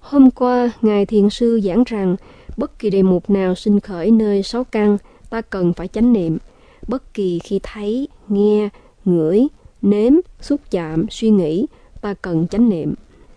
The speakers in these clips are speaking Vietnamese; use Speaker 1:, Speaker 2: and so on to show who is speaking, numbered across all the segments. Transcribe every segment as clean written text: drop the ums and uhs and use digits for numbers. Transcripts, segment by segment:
Speaker 1: Hôm qua, Ngài Thiền Sư giảng rằng bất kỳ đề mục nào sinh khởi nơi 6 căn, ta cần phải chánh niệm. Bất kỳ khi thấy, nghe, ngửi, nếm, xúc chạm, suy nghĩ, ta cần chánh niệm.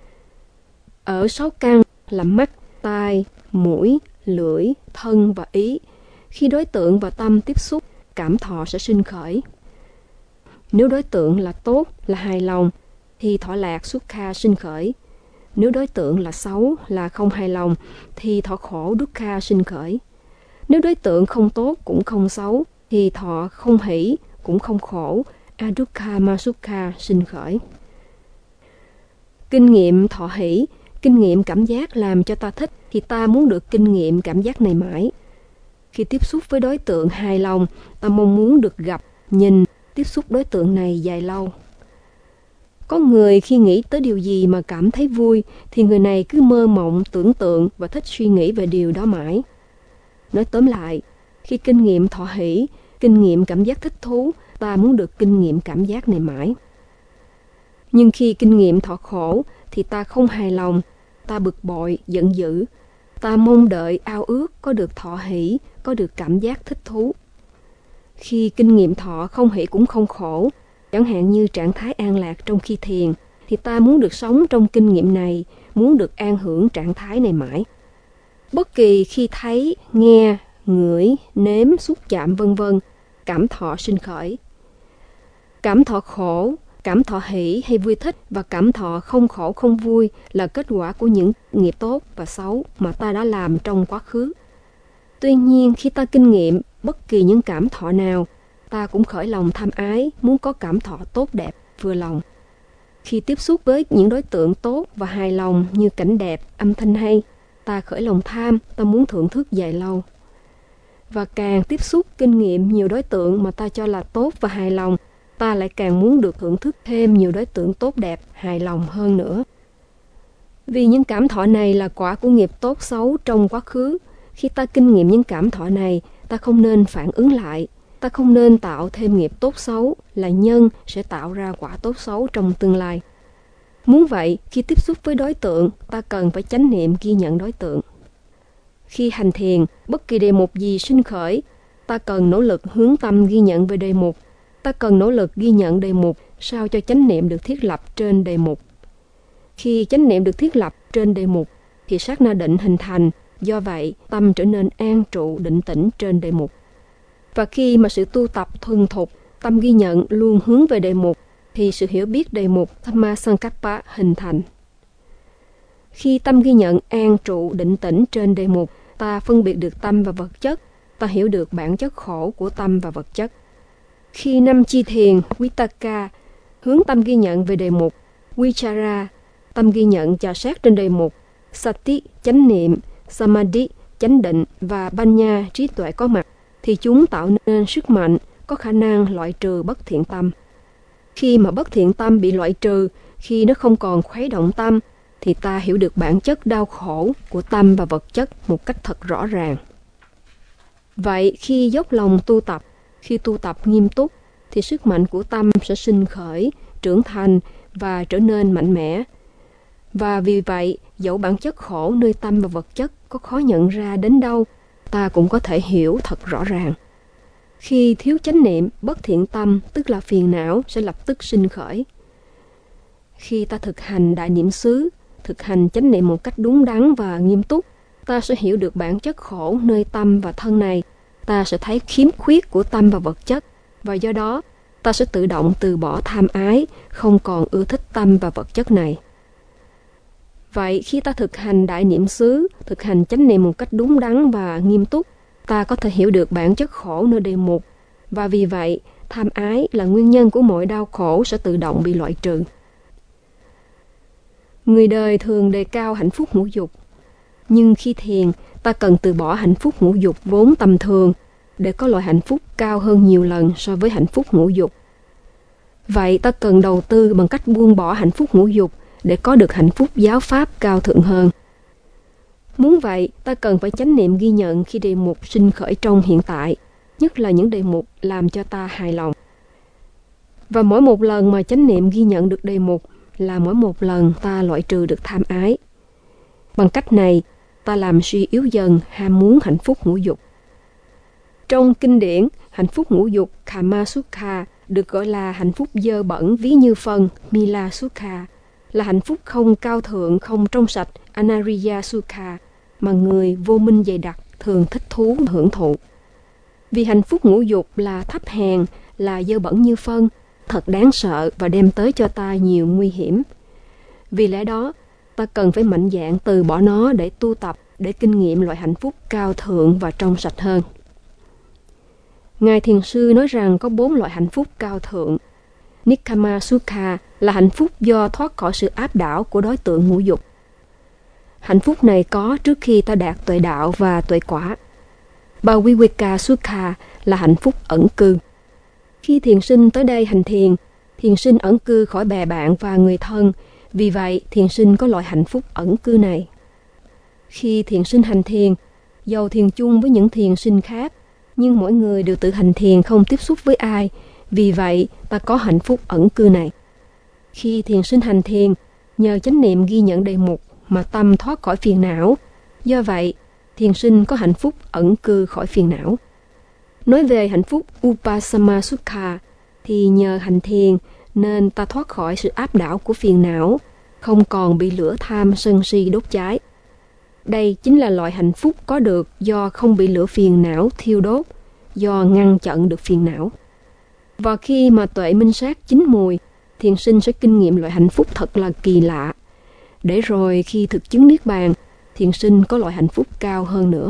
Speaker 1: Ở 6 căn là mắt, tai, mũi, lưỡi, thân và ý. Khi đối tượng và tâm tiếp xúc, cảm thọ sẽ sinh khởi. Nếu đối tượng là tốt, là hài lòng, thì thọ lạc sukha sinh khởi. Nếu đối tượng là xấu, là không hài lòng, thì thọ khổ dukkha sinh khởi. Nếu đối tượng không tốt cũng không xấu, thì thọ không hỷ cũng không khổ, adukkha masukha sinh khởi. Kinh nghiệm thọ hỷ, kinh nghiệm cảm giác làm cho ta thích, thì ta muốn được kinh nghiệm cảm giác này mãi. Khi tiếp xúc với đối tượng hài lòng, ta mong muốn được gặp, nhìn, tiếp xúc đối tượng này dài lâu. Có người khi nghĩ tới điều gì mà cảm thấy vui, thì người này cứ mơ mộng, tưởng tượng và thích suy nghĩ về điều đó mãi. Nói tóm lại, khi kinh nghiệm thọ hỷ, kinh nghiệm cảm giác thích thú, ta muốn được kinh nghiệm cảm giác này mãi. Nhưng khi kinh nghiệm thọ khổ, thì ta không hài lòng, ta bực bội, giận dữ. Ta mong đợi, ao ước có được thọ hỷ, có được cảm giác thích thú. Khi kinh nghiệm thọ không hỷ cũng không khổ, chẳng hạn như trạng thái an lạc trong khi thiền, thì ta muốn được sống trong kinh nghiệm này, muốn được an hưởng trạng thái này mãi. Bất kỳ khi thấy, nghe, ngửi, nếm, xúc chạm vân vân, cảm thọ sinh khởi. Cảm thọ khổ, cảm thọ hỷ hay vui thích và cảm thọ không khổ không vui là kết quả của những nghiệp tốt và xấu mà ta đã làm trong quá khứ. Tuy nhiên, khi ta kinh nghiệm bất kỳ những cảm thọ nào, ta cũng khởi lòng tham ái, muốn có cảm thọ tốt đẹp, vừa lòng. Khi tiếp xúc với những đối tượng tốt và hài lòng như cảnh đẹp, âm thanh hay, ta khởi lòng tham, ta muốn thưởng thức dài lâu. Và càng tiếp xúc kinh nghiệm nhiều đối tượng mà ta cho là tốt và hài lòng, ta lại càng muốn được thưởng thức thêm nhiều đối tượng tốt đẹp, hài lòng hơn nữa. Vì những cảm thọ này là quả của nghiệp tốt xấu trong quá khứ. Khi ta kinh nghiệm những cảm thọ này, ta không nên phản ứng lại. Ta không nên tạo thêm nghiệp tốt xấu, là nhân sẽ tạo ra quả tốt xấu trong tương lai. Muốn vậy, khi tiếp xúc với đối tượng, ta cần phải chánh niệm ghi nhận đối tượng. Khi hành thiền, bất kỳ đề mục gì sinh khởi, ta cần nỗ lực hướng tâm ghi nhận về đề mục. Ta cần nỗ lực ghi nhận đề mục sao cho chánh niệm được thiết lập trên đề mục. Khi chánh niệm được thiết lập trên đề mục, thì sát na định hình thành, do vậy tâm trở nên an trụ định tĩnh trên đề mục. Và khi mà sự tu tập thuần thục, tâm ghi nhận luôn hướng về đề mục, thì sự hiểu biết đề mục Dhamma Sankappa hình thành. Khi tâm ghi nhận an trụ định tĩnh trên đề mục, ta phân biệt được tâm và vật chất, ta hiểu được bản chất khổ của tâm và vật chất. Khi năm chi thiền, Vitaka, hướng tâm ghi nhận về đề mục, Vichara, tâm ghi nhận trà sát trên đề mục, Sati, chánh niệm, Samadhi, chánh định và Panya, trí tuệ có mặt, thì chúng tạo nên sức mạnh, có khả năng loại trừ bất thiện tâm. Khi mà bất thiện tâm bị loại trừ, khi nó không còn khuấy động tâm, thì ta hiểu được bản chất đau khổ của tâm và vật chất một cách thật rõ ràng. Vậy khi dốc lòng tu tập, khi tu tập nghiêm túc, thì sức mạnh của tâm sẽ sinh khởi, trưởng thành và trở nên mạnh mẽ. Và vì vậy, dẫu bản chất khổ nơi tâm và vật chất có khó nhận ra đến đâu, ta cũng có thể hiểu thật rõ ràng. Khi thiếu chánh niệm, bất thiện tâm, tức là phiền não, sẽ lập tức sinh khởi. Khi ta thực hành đại niệm xứ, thực hành chánh niệm một cách đúng đắn và nghiêm túc, ta sẽ hiểu được bản chất khổ nơi tâm và thân này. Ta sẽ thấy khiếm khuyết của tâm và vật chất, và do đó, ta sẽ tự động từ bỏ tham ái, không còn ưa thích tâm và vật chất này. Vậy khi ta thực hành đại niệm xứ, thực hành chánh niệm một cách đúng đắn và nghiêm túc, ta có thể hiểu được bản chất khổ nơi đề mục, và vì vậy, tham ái là nguyên nhân của mọi đau khổ sẽ tự động bị loại trừ. Người đời thường đề cao hạnh phúc ngũ dục, nhưng khi thiền, ta cần từ bỏ hạnh phúc ngũ dục vốn tầm thường để có loại hạnh phúc cao hơn nhiều lần so với hạnh phúc ngũ dục. Vậy ta cần đầu tư bằng cách buông bỏ hạnh phúc ngũ dục để có được hạnh phúc giáo pháp cao thượng hơn. Muốn vậy, ta cần phải chánh niệm ghi nhận khi đề mục sinh khởi trong hiện tại, nhất là những đề mục làm cho ta hài lòng. Và mỗi một lần mà chánh niệm ghi nhận được đề mục là mỗi một lần ta loại trừ được tham ái. Bằng cách này, ta làm suy yếu dần ham muốn hạnh phúc ngũ dục. Trong kinh điển, hạnh phúc ngũ dục Kama Sukha được gọi là hạnh phúc dơ bẩn ví như phân Mila Sukha, là hạnh phúc không cao thượng, không trong sạch Anariya Sukha mà người vô minh dày đặc thường thích thú hưởng thụ. Vì hạnh phúc ngũ dục là thấp hèn, là dơ bẩn như phân, thật đáng sợ và đem tới cho ta nhiều nguy hiểm. Vì lẽ đó, ta cần phải mạnh dạn từ bỏ nó để tu tập, để kinh nghiệm loại hạnh phúc cao thượng và trong sạch hơn. Ngài Thiền sư nói rằng có 4 loại hạnh phúc cao thượng. Nikkama Sukha là hạnh phúc do thoát khỏi sự áp đảo của đối tượng ngũ dục. Hạnh phúc này có trước khi ta đạt tuệ đạo và tuệ quả. Bhaviveka Sukha là hạnh phúc ẩn cư. Khi thiền sinh tới đây hành thiền, thiền sinh ẩn cư khỏi bè bạn và người thân, vì vậy thiền sinh có loại hạnh phúc ẩn cư này. Khi thiền sinh hành thiền, dầu thiền chung với những thiền sinh khác, nhưng mỗi người đều tự hành thiền không tiếp xúc với ai, vì vậy ta có hạnh phúc ẩn cư này. Khi thiền sinh hành thiền, nhờ chánh niệm ghi nhận đề mục mà tâm thoát khỏi phiền não, do vậy thiền sinh có hạnh phúc ẩn cư khỏi phiền não. Nói về hạnh phúc Upasama Sukha thì nhờ hành thiền nên ta thoát khỏi sự áp đảo của phiền não, không còn bị lửa tham sân si đốt cháy. Đây chính là loại hạnh phúc có được do không bị lửa phiền não thiêu đốt, do ngăn chặn được phiền não. Và khi mà tuệ minh sát chín mùi, thiền sinh sẽ kinh nghiệm loại hạnh phúc thật là kỳ lạ. Để rồi khi thực chứng niết bàn, thiền sinh có loại hạnh phúc cao hơn nữa.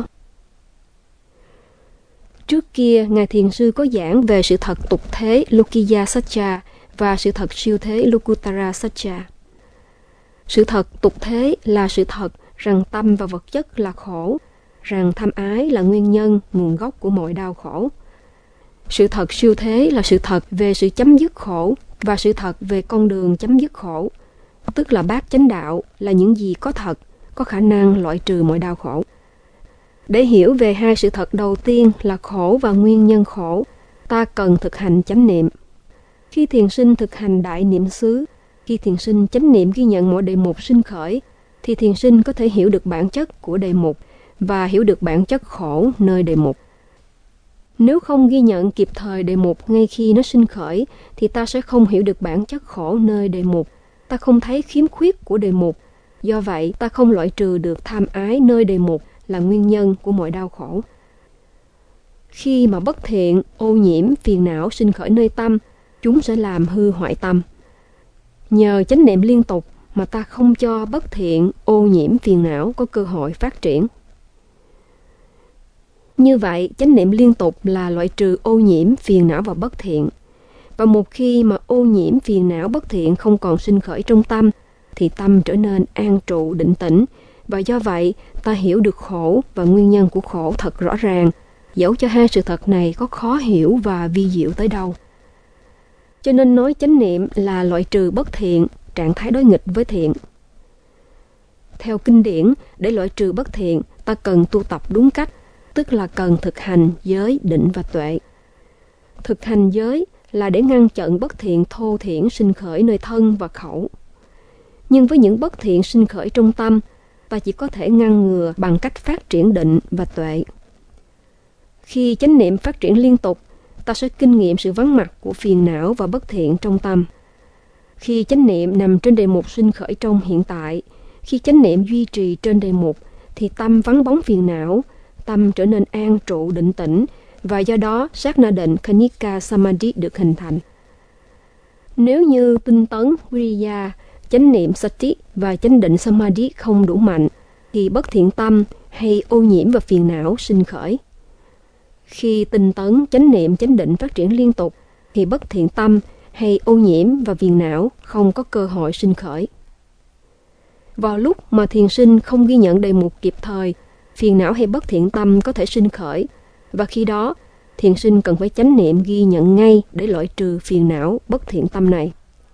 Speaker 1: Trước kia, Ngài Thiền sư có giảng về sự thật tục thế Lokiya Satcha và sự thật siêu thế Lokuttara Satcha. Sự thật tục thế là sự thật rằng tâm và vật chất là khổ, rằng tham ái là nguyên nhân, nguồn gốc của mọi đau khổ. Sự thật siêu thế là sự thật về sự chấm dứt khổ và sự thật về con đường chấm dứt khổ, tức là bát chánh đạo là những gì có thật, có khả năng loại trừ mọi đau khổ. Để hiểu về hai sự thật đầu tiên là khổ và nguyên nhân khổ, ta cần thực hành chánh niệm. Khi thiền sinh thực hành đại niệm xứ, khi thiền sinh chánh niệm ghi nhận mọi đề mục sinh khởi, thì thiền sinh có thể hiểu được bản chất của đề mục và hiểu được bản chất khổ nơi đề mục. Nếu không ghi nhận kịp thời đề mục ngay khi nó sinh khởi, thì ta sẽ không hiểu được bản chất khổ nơi đề mục. Ta không thấy khiếm khuyết của đề mục. Do vậy, ta không loại trừ được tham ái nơi đề mục là nguyên nhân của mọi đau khổ. Khi mà bất thiện, ô nhiễm, phiền não sinh khởi nơi tâm, chúng sẽ làm hư hoại tâm. Nhờ chánh niệm liên tục mà ta không cho bất thiện, ô nhiễm, phiền não có cơ hội phát triển. Như vậy, chánh niệm liên tục là loại trừ ô nhiễm, phiền não và bất thiện. Và một khi mà ô nhiễm, phiền não, bất thiện không còn sinh khởi trong tâm, thì tâm trở nên an trụ, định tĩnh. Và do vậy, ta hiểu được khổ và nguyên nhân của khổ thật rõ ràng, dẫu cho hai sự thật này có khó hiểu và vi diệu tới đâu. Cho nên nói chánh niệm là loại trừ bất thiện, trạng thái đối nghịch với thiện. Theo kinh điển, để loại trừ bất thiện, ta cần tu tập đúng cách, tức là cần thực hành giới, định và tuệ. Thực hành giới là để ngăn chặn bất thiện thô thiển sinh khởi nơi thân và khẩu. Nhưng với những bất thiện sinh khởi trong tâm, ta chỉ có thể ngăn ngừa bằng cách phát triển định và tuệ. Khi chánh niệm phát triển liên tục, ta sẽ kinh nghiệm sự vắng mặt của phiền não và bất thiện trong tâm. Khi chánh niệm nằm trên đề mục sinh khởi trong hiện tại, khi chánh niệm duy trì trên đề mục, thì tâm vắng bóng phiền não, tâm trở nên an trụ định tĩnh, và do đó sát na định Khanika Samadhi được hình thành. Nếu như tinh tấn Viriya, chánh niệm Sati và chánh định Samadhi không đủ mạnh, thì bất thiện tâm hay ô nhiễm và phiền não sinh khởi. Khi tinh tấn, chánh niệm, chánh định phát triển liên tục, thì bất thiện tâm hay ô nhiễm và phiền não không có cơ hội sinh khởi. Vào lúc mà thiền sinh không ghi nhận đề mục kịp thời, phiền não hay bất thiện tâm có thể sinh khởi, và khi đó, thiền sinh cần phải chánh niệm ghi nhận ngay để loại trừ phiền não, bất thiện tâm này.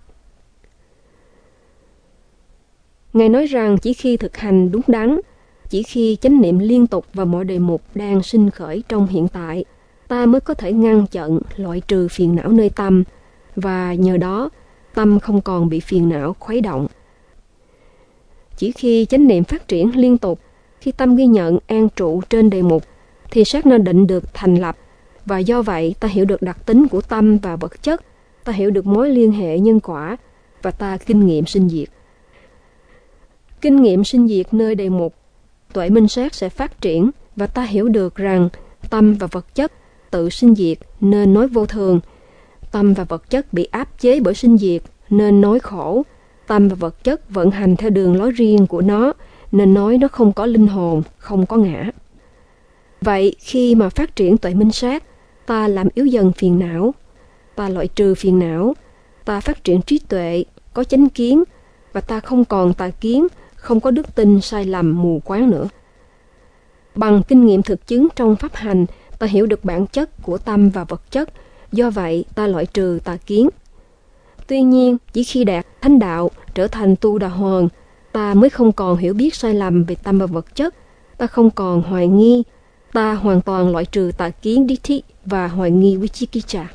Speaker 1: Ngài nói rằng chỉ khi thực hành đúng đắn, chỉ khi chánh niệm liên tục vào mọi đề mục đang sinh khởi trong hiện tại, ta mới có thể ngăn chặn, loại trừ phiền não nơi tâm, và nhờ đó, tâm không còn bị phiền não khuấy động. chỉ khi chánh niệm phát triển liên tục, khi tâm ghi nhận an trụ trên đề mục, thì sát na định được thành lập. Và do vậy, ta hiểu được đặc tính của tâm và vật chất, ta hiểu được mối liên hệ nhân quả, và ta kinh nghiệm sinh diệt. Kinh nghiệm sinh diệt nơi đề mục, tuệ minh sát sẽ phát triển, và ta hiểu được rằng tâm và vật chất tự sinh diệt nên nói vô thường. Tâm và vật chất bị áp chế bởi sinh diệt nên nói khổ. Tâm và vật chất vận hành theo đường lối riêng của nó nên nói nó không có linh hồn, không có ngã. Vậy khi mà phát triển tuệ minh sát, ta làm yếu dần phiền não, ta loại trừ phiền não, ta phát triển trí tuệ, có chánh kiến, và ta không còn tà kiến, không có đức tin sai lầm mù quáng nữa. Bằng kinh nghiệm thực chứng trong pháp hành, ta hiểu được bản chất của tâm và vật chất, do vậy ta loại trừ tà kiến. Tuy nhiên, chỉ khi đạt thánh đạo, trở thành tu đà hoàng, ta mới không còn hiểu biết sai lầm về tâm và vật chất, ta không còn hoài nghi, ta hoàn toàn loại trừ tà kiến Ditthi và hoài nghi Vichikicha.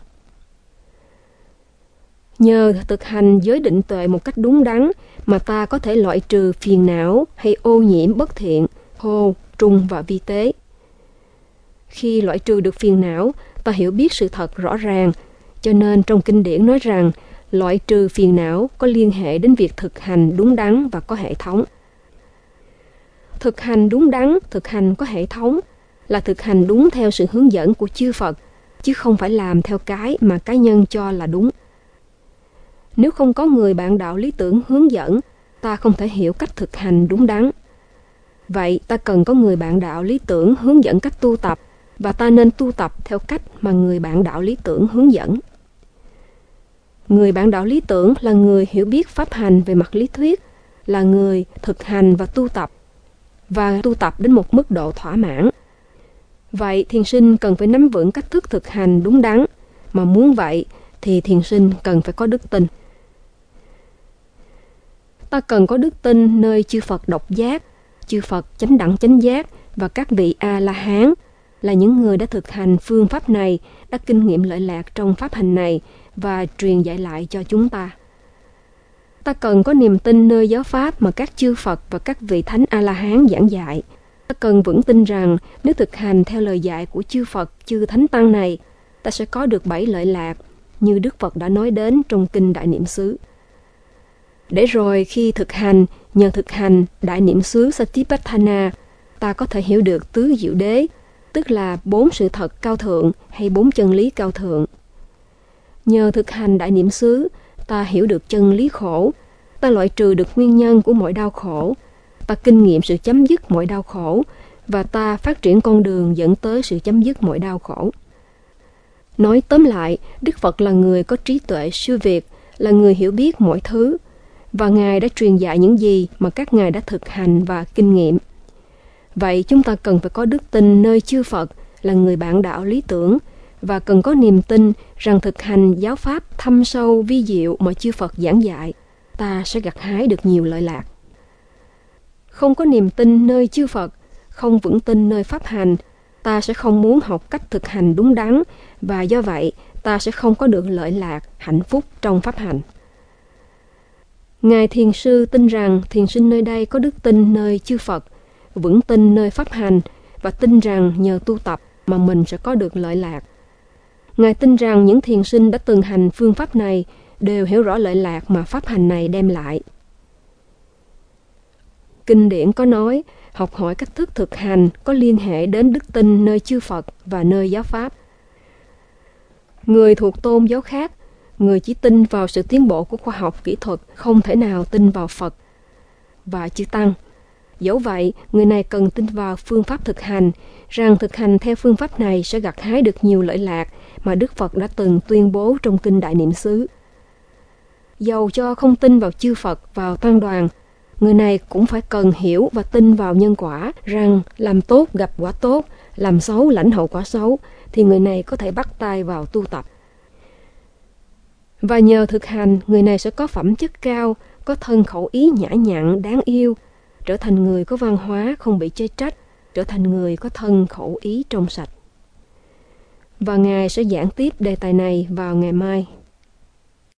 Speaker 1: Nhờ thực hành giới định tuệ một cách đúng đắn mà ta có thể loại trừ phiền não hay ô nhiễm bất thiện, thô, trung và vi tế. Khi loại trừ được phiền não, ta hiểu biết sự thật rõ ràng, cho nên trong kinh điển nói rằng loại trừ phiền não có liên hệ đến việc thực hành đúng đắn và có hệ thống. Thực hành đúng đắn, thực hành có hệ thống là thực hành đúng theo sự hướng dẫn của chư Phật, chứ không phải làm theo cái mà cá nhân cho là đúng. Nếu không có người bạn đạo lý tưởng hướng dẫn, ta không thể hiểu cách thực hành đúng đắn. Vậy ta cần có người bạn đạo lý tưởng hướng dẫn cách tu tập, và ta nên tu tập theo cách mà người bạn đạo lý tưởng hướng dẫn. Người bạn đạo lý tưởng là người hiểu biết pháp hành về mặt lý thuyết, là người thực hành và tu tập đến một mức độ thỏa mãn. Vậy thiền sinh cần phải nắm vững cách thức thực hành đúng đắn, mà muốn vậy thì thiền sinh cần phải có đức tin. Ta cần có đức tin nơi chư Phật độc giác, chư Phật chánh đẳng chánh giác và các vị A-la-hán là những người đã thực hành phương pháp này, đã kinh nghiệm lợi lạc trong pháp hành này và truyền dạy lại cho chúng ta. Ta cần có niềm tin nơi giáo pháp mà các chư Phật và các vị thánh A-la-hán giảng dạy. Ta cần vững tin rằng nếu thực hành theo lời dạy của chư Phật, chư Thánh Tăng này, ta sẽ có được 7 lợi lạc, như Đức Phật đã nói đến trong Kinh Đại Niệm xứ. Để rồi khi thực hành, nhờ thực hành Đại Niệm xứ Satipatthana, ta có thể hiểu được tứ diệu đế, tức là 4 sự thật cao thượng hay 4 chân lý cao thượng. Nhờ thực hành Đại Niệm xứ, ta hiểu được chân lý khổ, ta loại trừ được nguyên nhân của mọi đau khổ, ta kinh nghiệm sự chấm dứt mọi đau khổ, và ta phát triển con đường dẫn tới sự chấm dứt mọi đau khổ. Nói tóm lại, Đức Phật là người có trí tuệ siêu việt, là người hiểu biết mọi thứ, và Ngài đã truyền dạy những gì mà các Ngài đã thực hành và kinh nghiệm. Vậy chúng ta cần phải có đức tin nơi chư Phật là người bạn đạo lý tưởng, và cần có niềm tin rằng thực hành giáo pháp thâm sâu vi diệu mà chư Phật giảng dạy, ta sẽ gặt hái được nhiều lợi lạc. Không có niềm tin nơi chư Phật, không vững tin nơi pháp hành, ta sẽ không muốn học cách thực hành đúng đắn, và do vậy ta sẽ không có được lợi lạc, hạnh phúc trong pháp hành. Ngài Thiền sư tin rằng thiền sinh nơi đây có đức tin nơi chư Phật, vững tin nơi pháp hành, và tin rằng nhờ tu tập mà mình sẽ có được lợi lạc. Ngài tin rằng những thiền sinh đã từng hành phương pháp này đều hiểu rõ lợi lạc mà pháp hành này đem lại. Kinh điển có nói, học hỏi cách thức thực hành có liên hệ đến đức tin nơi chư Phật và nơi giáo pháp. Người thuộc tôn giáo khác, người chỉ tin vào sự tiến bộ của khoa học kỹ thuật, không thể nào tin vào Phật và chư Tăng. Dẫu vậy, người này cần tin vào phương pháp thực hành, rằng thực hành theo phương pháp này sẽ gặt hái được nhiều lợi lạc mà Đức Phật đã từng tuyên bố trong Kinh Đại Niệm xứ. Dầu cho không tin vào chư Phật, vào tăng đoàn, người này cũng phải cần hiểu và tin vào nhân quả, rằng làm tốt gặp quả tốt, làm xấu lãnh hậu quả xấu, thì người này có thể bắt tay vào tu tập. Và nhờ thực hành, người này sẽ có phẩm chất cao, có thân khẩu ý nhã nhặn, đáng yêu, trở thành người có văn hóa, không bị chê trách, trở thành người có thân khẩu ý trong sạch. Và Ngài sẽ giảng tiếp đề tài này vào ngày mai.